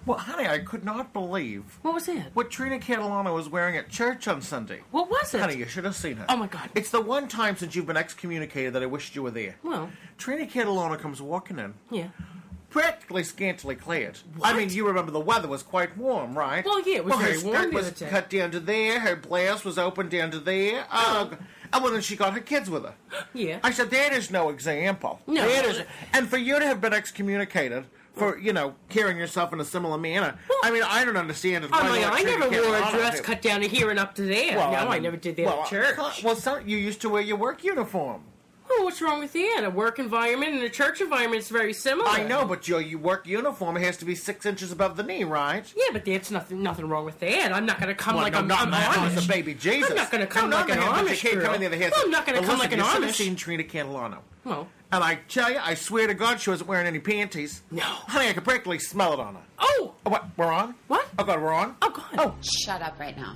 Well, honey, I could not believe What was it? what Trina Catalano was wearing at church on Sunday. What was it? Honey, you should have seen her. Oh, my God. It's the one time since you've been excommunicated that I wished you were there. Well. Trina Catalano comes walking in, Yeah. practically scantily clad. What? I mean, you remember the weather was quite warm, right? Well, yeah, it was very her warm skirt the was other day. cut down to there, her blouse was open down to there. And well, then she got her kids with her. Yeah. I said, that is no example. No. That is, and for you to have been excommunicated for, carrying yourself in a similar manner, I mean, I don't understand it. Oh, my God, I Trina never wore a Catalano dress did. cut down to here and up to there. Well, No, I mean, never did that well, at church. Well, you used to wear your work uniform. Well, what's wrong with that? A work environment and a church environment is very similar. I know, but your work uniform has to be 6 inches above the knee, right? Yeah, but that's nothing wrong with that. I'm not going to come like I'm not Amish. as a baby Jesus. I'm not going to come No, like an but you Amish can't girl. come in there the hands. Well, I'm not going to come like an You should have Amish. seen Trina Catalano. Well, And I tell you, I swear to God, she wasn't wearing any panties. No. Honey, I could practically smell it on her. oh, Oh, what? We're on? What? Oh, God, we're on? oh, God. Oh, Shut up right now.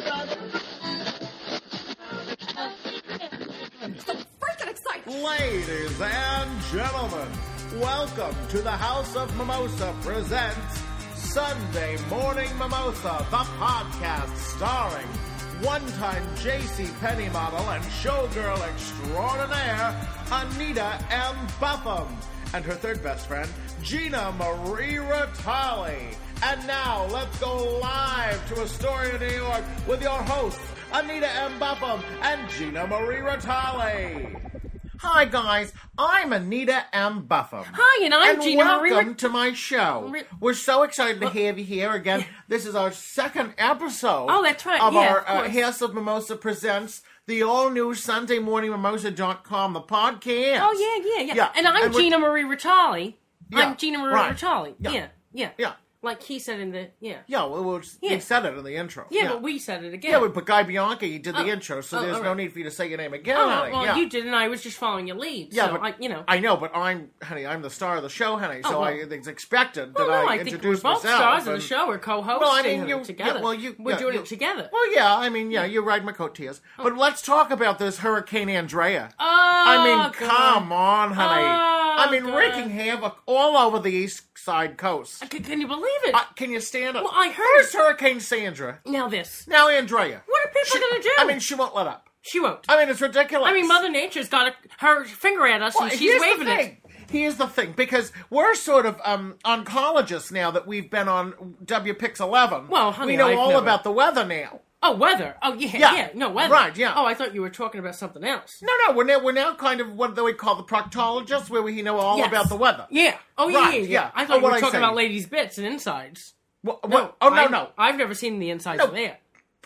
Freaking excited. ladies and gentlemen, welcome to the House of Mimosa presents Sunday Morning Mimosa, the podcast starring one-time J.C. Penney model and showgirl extraordinaire, Anita M. Buffum, and her third best friend, Gina Marie Ratali. And now, let's go live to Astoria, New York, with your hosts, Anita M. Buffum and Gina Marie Ratali. Hi, guys. I'm Anita M. Buffum. Hi, and I'm Gina Marie welcome to my show. We're so excited to have you here again. This is our second episode. Oh, that's right. Of Yeah, our of course. House of Mimosa presents the all-new SundayMorningMimosa.com, the podcast. Oh, yeah. And I'm we're- Gina Marie Ratali. Yeah, I'm Gina Marie right. Ratali. Yeah. Yeah. Like he said in the, Yeah, well, Yeah. we said it in the intro. Yeah, but we said it again. Yeah, but Guy Bianchi did the Oh. intro, so Oh, there's all no right. need for you to say your name again, Oh, honey. well, yeah. you did, and I was just following your lead. Yeah, so, but I know, but I'm the star of the show, honey. So Oh, well. it's expected Well, that no, I I think we're introduce both myself. stars of the and- show. We're co-hosting Well, I mean, you together. We're doing it together. Well, yeah, I mean, you ride my coattails. But let's talk about this Hurricane Andrea. Oh, I mean, God. come on, honey. Oh, I mean, God. wreaking havoc all over the east side coast. Can you believe it? Can you stand it? Well, I heard- First Hurricane Sandra, Now this. now Andrea. What are people going to do? I mean, she won't let up. she won't. I mean, it's ridiculous. I mean, Mother Nature's got her finger at us, Well, and she's here's waving the it. thing. Here's the thing, because we're sort of oncologists now that we've been on WPix 11. Well, honey, we know I've all never- about the weather now. Oh, weather. Oh, yeah, Yeah. yeah. No, weather. Right, yeah. Oh, I thought you were talking about something else. No, we're now kind of what we call the proctologists, where we know all Yes. about the weather. Yeah. Oh, yeah, Right, yeah. yeah. I Oh, thought you were what'd I talking say? about ladies' bits and insides. Oh, I've- no. I've never seen the insides No. of that.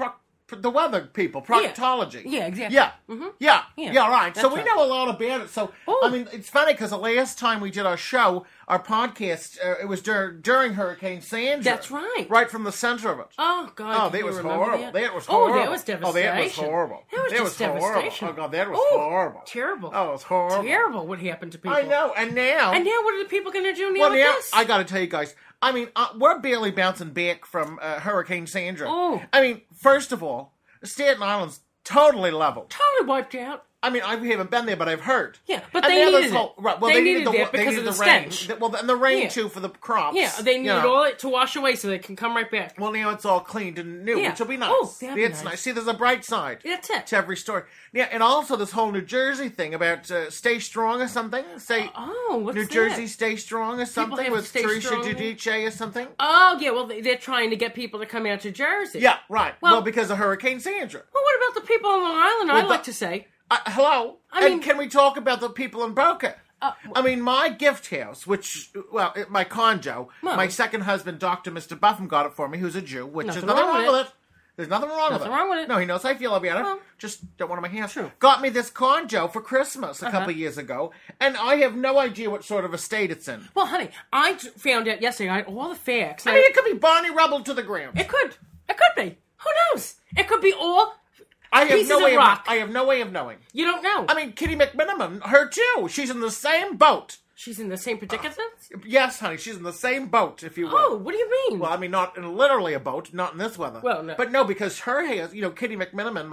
The weather people, proctology. Yeah, exactly. Yeah. Mhm. Yeah. Yeah. Yeah, right. So That's we right. know a lot about it. So, Oh. I mean, it's funny because the last time we did our show, our podcast, it was during Hurricane Sandra. That's right. Right from the center of it. Oh, God. Oh, can that you was remember horrible. That was Oh, horrible. that was devastation. Oh, that was horrible. That was just horrible. devastation. Oh, God, that was Oh, horrible. terrible. Oh, it was horrible. Terrible what happened to people. I know. And now... And now what are the people going to do now well, with now, this? I got to tell you guys, I mean, we're barely bouncing back from Hurricane Sandra. Oh. I mean, first of all, Staten Island's totally level. Totally wiped out. I mean, I haven't been there, but I've heard. Yeah, but And they now needed this it. Right, well, They needed needed that because of the rain. stench. Well, and the rain, Yeah. too, for the crops. Yeah, they you needed know. all it to wash away so they can come right back. Well, now it's all cleaned and new, Yeah. which will be nice. Oh, that'd be It's nice. See, there's a bright side. That's it. To every story. Yeah, and also this whole New Jersey thing about Stay Strong or something. Say, Oh, what's New that? Jersey Stay Strong or something have with Stay Teresa Strong? Giudice or something. Oh, yeah, well, they're trying to get people to come out to Jersey. Yeah, right. Well- Well, because of Hurricane Sandra. Well, what about the people on Long Island, I'd Well, like the- to say? Hello? I And mean- can we talk about the people in Boca? I mean, my gift house, which, my condo, Well- my second husband, Dr. Mr. Buffum, got it for me, who's a Jew, which Nothing is nothing wrong wrong with with it. There's nothing wrong with it. Nothing wrong with it. No, he knows how I feel about it. Well- Just don't want it in my house. True. Got me this condo for Christmas a couple years ago, and I have no idea what sort of a state it's in. Well, honey, I found out yesterday, I had all the facts. I mean, it could be Barney Rubble to the ground. It could be. Who knows? It could be all I have pieces no of way rock. I have no way of knowing. You don't know. I mean, Kitty McMiniman, her too. She's in the same boat. She's in the same predicament? Yes, honey, she's in the same boat, if you will. Oh, what do you mean? Well, I mean, not in literally a boat, not in this weather. Well, no. But no, because her has, Kitty McMiniman,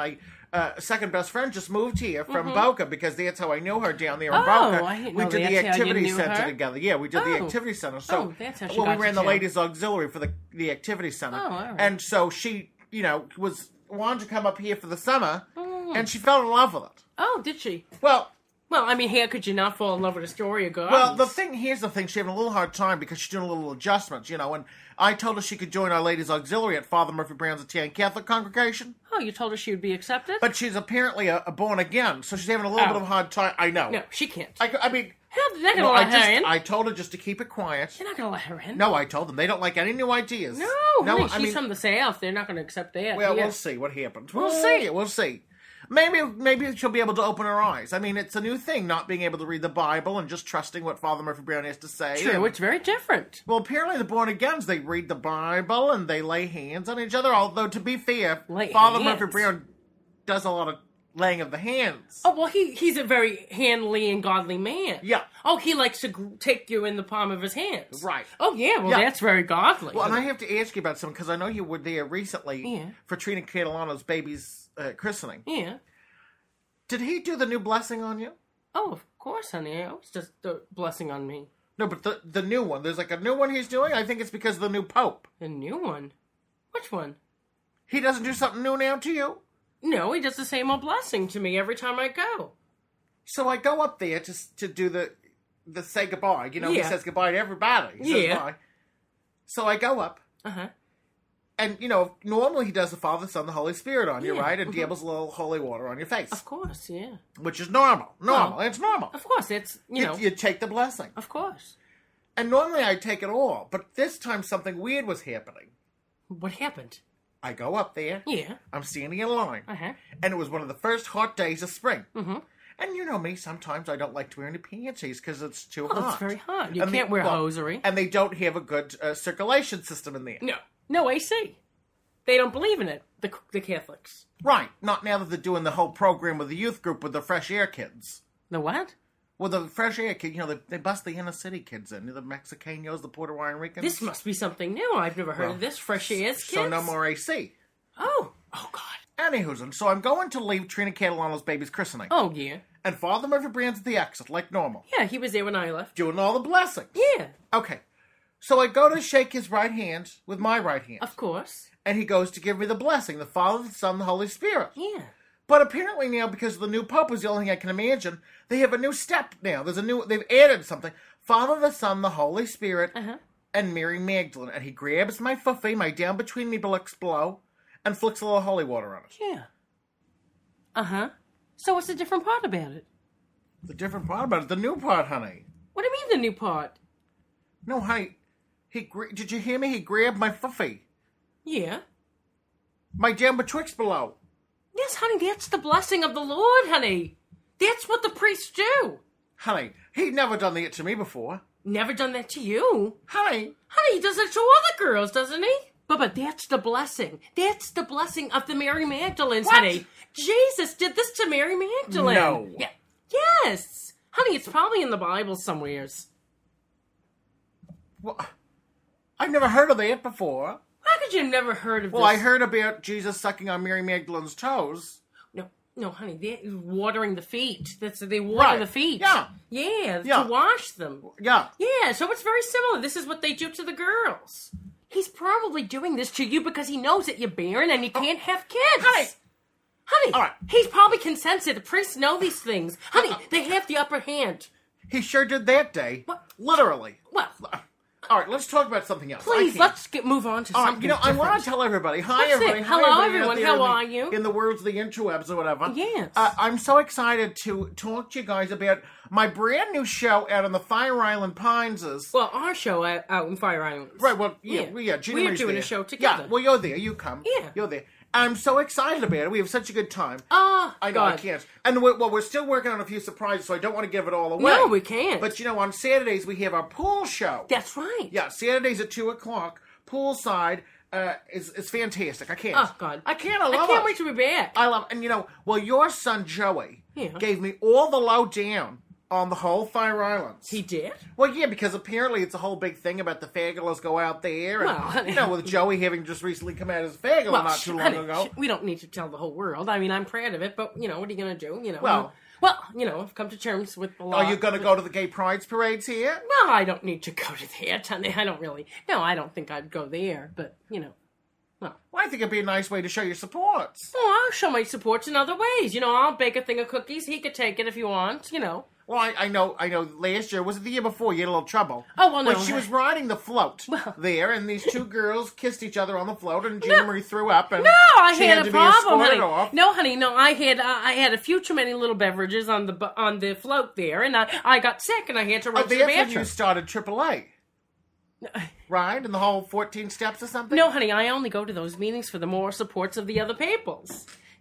second best friend just moved here from Boca because that's how I knew her down there in Boca. I didn't We know did that's the how you activity knew center her. together. Yeah, we did the activity center. So, that's how she well, got we ran to the jail. ladies' auxiliary for the activity center. Oh, all right. And so she, wanted to come up here for the summer, and she fell in love with it. Oh, did she? Well, Well, I mean, how could you not fall in love with a story of God? Well, here's the thing. She's having a little hard time because she's doing a little adjustments, and I told her she could join our ladies' auxiliary at Father Murphy Brown's Italian Catholic congregation. Oh, you told her she would be accepted? But she's apparently a born again, so she's having a little bit of a hard time. I know. No, she can't. I mean... How they're not going to let her in? I told her just to keep it quiet. They're not going to let her in. No, I told them. They don't like any new ideas. No, honey, she's I mean, from the South. They're not going to accept that. well, Yeah. we'll see what happens. We'll see. Maybe she'll be able to open her eyes. I mean, it's a new thing, not being able to read the Bible and just trusting what Father Murphy Brown has to say. True, And- it's very different. Well, apparently the born-agains, they read the Bible and they lay hands on each other, although, to be fair, Lay Father hands? Murphy Brown does a lot of laying of the hands. Oh, well, he's a very handly and godly man. Yeah. Oh, he likes to take you in the palm of his hands. Right. Oh, yeah, well, Yeah. that's very godly. Well, and I have to ask you about something, because I know you were there recently Yeah. for Trina Catalano's baby's christening. Yeah. Did he do the new blessing on you? Oh, of course, honey. It's just the blessing on me. No, but the new one. There's like a new one he's doing? I think it's because of the new Pope. The new one? Which one? He doesn't do something new now to you? No, he does the same old blessing to me every time I go. So I go up there to do the say goodbye. He Yeah. says goodbye to everybody. He says Yeah. bye. So I go up, Uh-huh. and, normally he does the Father, Son, the Holy Spirit on you, Yeah. right? And dabbles a little holy water on your face, Of course, yeah. which is normal. It's normal. Of course, it's, You take the blessing. of course. And normally I take it all, but this time something weird was happening. What happened? I go up there, Yeah. I'm standing in line, Uh-huh. and it was one of the first hot days of spring. Mm-hmm. And you know me, sometimes I don't like to wear any panties because it's too hot. Oh, it's very hot. You And can't wear hosiery. And they don't have a good circulation system in there. No AC. They don't believe in it, the Catholics. Right, not now that they're doing the whole program with the youth group with the Fresh Air kids. The what? Well, the Fresh Air kids, they bust the inner city kids in. The Mexicanos, the Puerto Ricans. This must be something new. I've never heard of this. Fresh Air's kids? So no more AC. Oh, God. Anywho's, and so I'm going to leave Trina Catalano's baby's christening. Oh, yeah. And Father Murphy Brown's at the exit, like normal. Yeah, he was there when I left. Doing all the blessings. Yeah, Okay. So I go to shake his right hand with my right hand. of course. And he goes to give me the blessing, the Father, the Son, the Holy Spirit. Yeah. But apparently now, because of the new Pope is the only thing I can imagine, they have a new step now. They've added something. Father, the Son, the Holy Spirit, and Mary Magdalene. And he grabs my fuffy, my down between me bullocks below, and flicks a little holy water on it. Yeah. Uh-huh. So what's the different part about it? The different part about it, the new part, honey. What do you mean the new part? No, honey, did you hear me? He grabbed my fuffy. Yeah. My down betwixt below. Yes, honey, that's the blessing of the Lord, honey. That's what the priests do. Honey, he'd never done that to me before. Never done that to you. Honey. Honey, he does it to other girls, doesn't he? But that's the blessing. That's the blessing of the Mary Magdalenes, What? honey. Jesus did this to Mary Magdalene. No. Yeah. Yes. Honey, it's probably in the Bible somewheres. Well, I've never heard of that before. How could you have never heard of Well, this? I heard about Jesus sucking on Mary Magdalene's toes. No, honey, they're watering the feet. They water Right. the feet. Yeah. Yeah, Yeah. to wash them. Yeah. Yeah, so it's very similar. This is what they do to the girls. He's probably doing this to you because he knows that you're barren and you can't have kids. Honey. Honey, All right. he's probably consented. The priests know these things. Honey, they have the upper hand. He sure did that day. What? Literally. Well, All right, let's talk about something else. please, let's move on to All something right, I want different. to tell everybody. Hi, What's everybody. it? Hi, Hello, everybody out everyone. there How in the- are you? In the words of the interwebs or whatever. Yes. I'm so excited to talk to you guys about my brand new show out on the Fire Island Pines. Well, our show out in Fire Island. Right, well, Yeah. Gina We're Marie's doing there. a show together. Yeah, well, you're there. You come. Yeah. You're there. I'm so excited about it. We have such a good time. Oh, I know, I God. can't. And we're still working on a few surprises, so I don't want to give it all away. No, we can't. But, on Saturdays, we have our pool show. That's right. Yeah, Saturdays at 2 o'clock. Poolside is fantastic. I can't. Oh, God. I can't. I love I can't it. wait to be back. I love it. And, well, your son, Joey, Yeah. gave me all the lowdown On the whole Fire Islands. He did? Well, yeah, because apparently it's a whole big thing about the Fagulas go out there. And, Well, you know, with Joey having just recently come out as Fagula not too long honey, ago. we don't need to tell the whole world. I mean, I'm proud of it, but, you know, what are you going to do? You know, Well, you know, I've come to terms with the law. Are you going to go to the gay prides parades here? Well, I don't need to go to that, honey. I don't really. No, I don't think I'd go there, but, you know. Well, I think it'd be a nice way to show your supports. Oh, I'll show my supports in other ways. You know, I'll bake a thing of cookies. He could take it if you want, you know. Well, I know. Last year, was it the year before? You had a little trouble. Oh, well, no. When she was riding the float there, and these two girls kissed each other on the float, and Gina Marie threw up, and No, I she had had a to be problem, escorted honey. off. No, honey, no. I had a few too many little beverages on the float there, and I got sick, and I had to run to the That's when bathroom. you started AAA, right? And the whole 14 steps or something. No, honey, I only go to those meetings for the moral supports of the other peoples.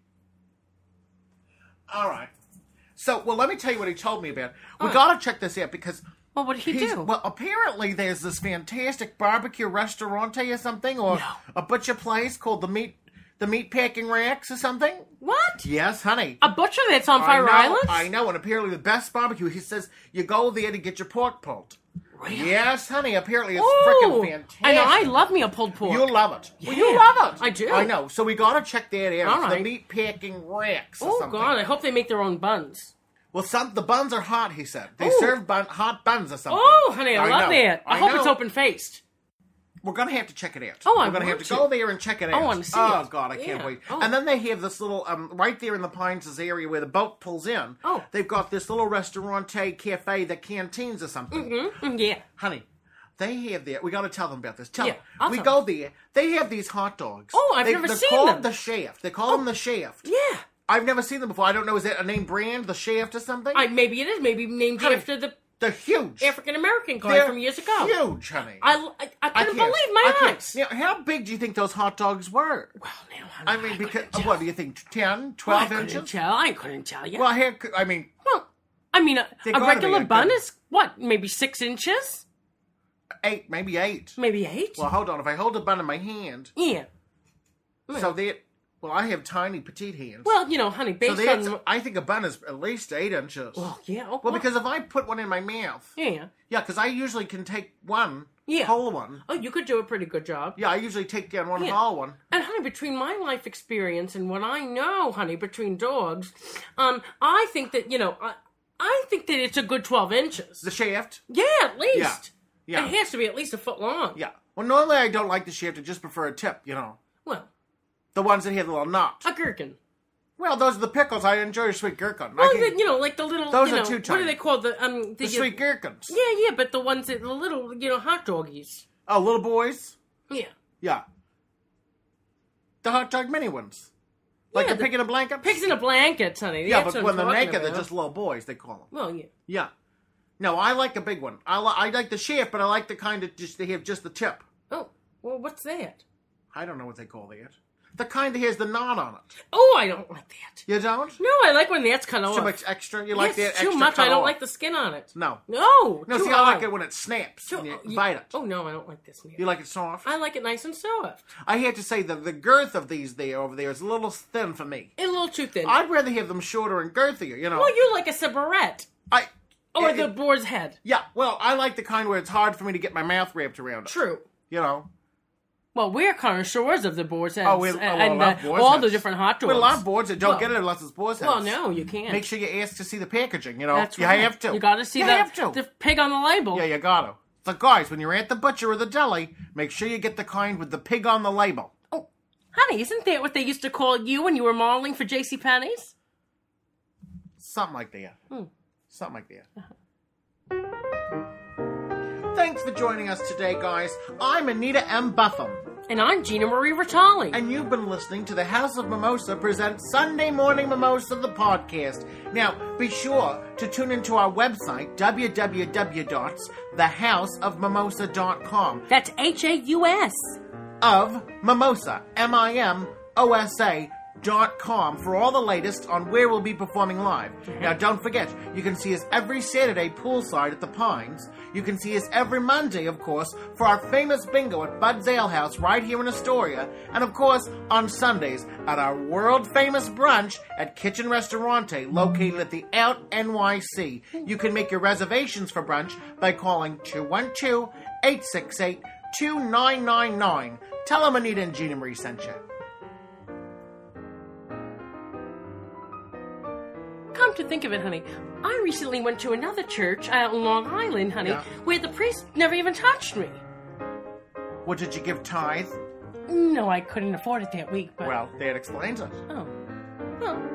All right. So, well, let me tell you what he told me about. We got to check this out because. Well, what did he do? Well, apparently there's this fantastic barbecue restaurante or something, or a butcher place called the Meat Packing Racks or something. What? Yes, honey. A butcher that's on Fire Island? I know, and apparently the best barbecue. He says you go there to get your pork pulled. Really? Yes, honey. Apparently it's Oh, freaking fantastic. I know. I love me a pulled pork. You'll love it. Yeah, Well, you love it. I do. I know. So we got to check that out. All It's the right. Meat Packing Racks or Oh, something. God. I hope they make their own buns. Well, the buns are hot, he said. They Ooh. serve hot buns or something. Oh, honey, I love know. that. I hope it's open-faced. We're going to have to check it out. Oh, We're I going to have want to to. go there and check it out. I want to see Oh, it. God, I can't Yeah. wait. Oh. And then they have this little, right there in the Pines area where the boat pulls in. Oh. They've got this little restaurante cafe, the Canteens or something. Mm-hmm. Yeah. Honey, they have there. We got to tell them about this. Tell Yeah, them. I'll We tell go there. They have these hot dogs. Oh, I've never they're seen called them. the Shaft. They call them the Shaft. Yeah. I've never seen them before. I don't know. Is that a name brand? The Shaft or something? Maybe it is. Maybe named Honey, after the They're huge. African-American guy They're from years ago. huge, honey. I couldn't believe my eyes. Now, how big do you think those hot dogs were? Well, now, honey, I mean, because what do you think? 10, 12 I couldn't inches? tell. I couldn't tell you. Well, here, I mean, Well, I mean, They a gotta regular be a bun good- is, what, maybe 6 inches? 8, maybe 8. Maybe 8? Well, hold on. If I hold the bun in my hand, Yeah. so that, well, I have tiny, petite hands. Well, you know, honey, so based that's, on... I think a bun is at least 8 inches. Well, yeah. Well, because if I put one in my mouth, Yeah. yeah, because I usually can take one, Yeah. whole one. Oh, you could do a pretty good job. Yeah, I usually take down one Yeah. whole one. And honey, between my life experience and what I know, honey, between dogs, I think that, you know, I think that it's a good 12 inches. The Shaft? Yeah, at least. Yeah. It has to be at least a foot long. Yeah. Well, normally I don't like the Shaft. I just prefer a tip, you know. Well, The ones that have the little knot. a gherkin. Well, those are the pickles. I enjoy a sweet gherkin. Well, I can- you know, like the little, Those you are know, too what tiny. are they called? the sweet gherkins. Yeah, but the ones that, the little, you know, hot doggies. Oh, little boys? Yeah. Yeah. The hot dog mini ones. Like Yeah, the pig in a blanket? Pigs in a blanket, honey. Yeah, That's but what when I'm they're talking naked, they're about. just little boys, they call them. Well, yeah. Yeah. No, I like a big one. I like the Shaft, but I like the kind that just they have just the tip. Oh, well, what's that? I don't know what they call that. The kind that has the knot on it. Oh, I don't like that. You don't? No, I like when that's cut off. Too much extra? You like that Yes, extra too much. cut I don't off? like the skin on it. No. No. No, too see, I like hard. it when it snaps. Too- And you you- bite it. Oh, no, I don't like this. You like it soft? I like it nice and soft. I have to say the girth of these over there is a little thin for me. A little too thin. I'd rather have them shorter and girthier, you know. Well, you like a cigarette. Or it- the boar's head. Yeah, well, I like the kind where it's hard for me to get my mouth wrapped around it. True. You know. Well, we're connoisseurs of the boar's heads. I and love boar's all heads. the different hot dogs. We love boards that don't Well- get it unless it's boar's heads. Well, no, you can't. Make sure you ask to see the packaging, you know. That's you right. have to. You got to see You have to. the pig on the label. Yeah, you got to. So, guys, when you're at the butcher or the deli, make sure you get the kind with the pig on the label. Oh, honey, isn't that what they used to call you when you were modeling for J.C. Penney's? Something like that. Hmm. Something like that. Thanks for joining us today, guys. I'm Anita M. Buffum. And I'm Gina Marie Ritali. And you've been listening to the House of Mimosa present Sunday Morning Mimosa, the podcast. Now, be sure to tune into our website, www.thehouseofmimosa.com. That's Haus. Of Mimosa, MIMOSA BudZales.com for all the latest on where we'll be performing live. Now, don't forget, you can see us every Saturday poolside at the Pines. You can see us every Monday, of course, for our famous bingo at Bud's Ale House right here in Astoria. And, of course, on Sundays at our world-famous brunch at Kitchen Restaurante, located at the Out NYC. You can make your reservations for brunch by calling 212-868-2999. Tell them Anita and Gina Marie sent you. Come to think of it, honey, I recently went to another church out in Long Island, honey, where the priest never even touched me. What, did you give tithe? No, I couldn't afford it that week, but... Well, that explains it. Oh. Well,